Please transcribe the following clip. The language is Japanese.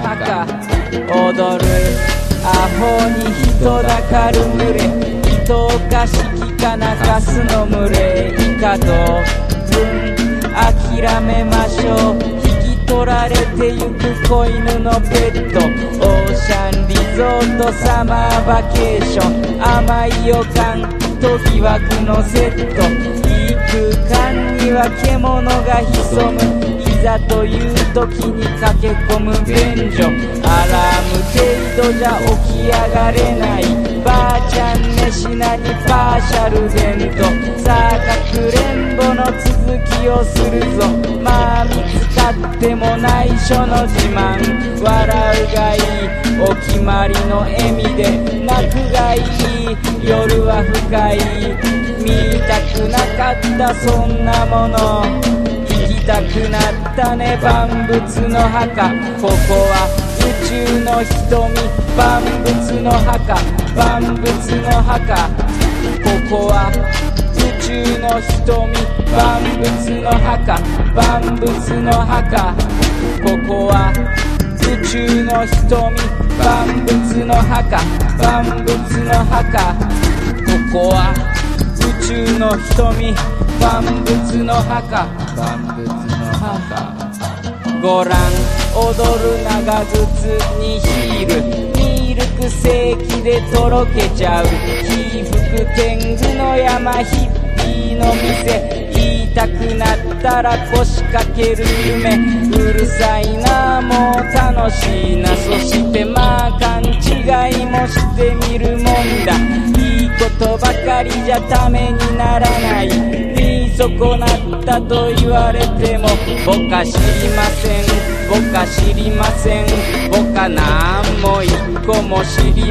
墓踊るアホに人だかる群れ人おかしきかなかすの群れ以下同文諦めましょう引き取られてゆく子犬のペットオーシャンリゾートサマーバケーション甘い予感と疑惑のセットいい空間には獣が潜むいざという時に駆け込む便所アラーム程度じゃ起き上がれないばあちゃん飯なにパーシャルデントさあかくれんぼの続きをするぞまあ見つかっても内緒の自慢笑うがいいお決まりの笑みで泣くがいい夜は深い見たくなかったそんなもの行きたくなったね万物の墓ここは宇宙の瞳万物の墓万物の墓ここは宇宙の瞳万物の墓万物の墓ここは宇宙の瞳万物の墓万物の墓ここは宇宙の瞳万物の墓万物の墓ご覧踊る長靴にヒールミルクセーキでとろけちゃう起伏天狗の山ヒッピーの店言いたくなったら腰掛ける夢うるさいなもう楽しいなそしてまあ勘違いもしてみるもんだいいことばかりじゃためにならない見損なったと言われても僕は知りません僕は知りません僕はなんも一個も知り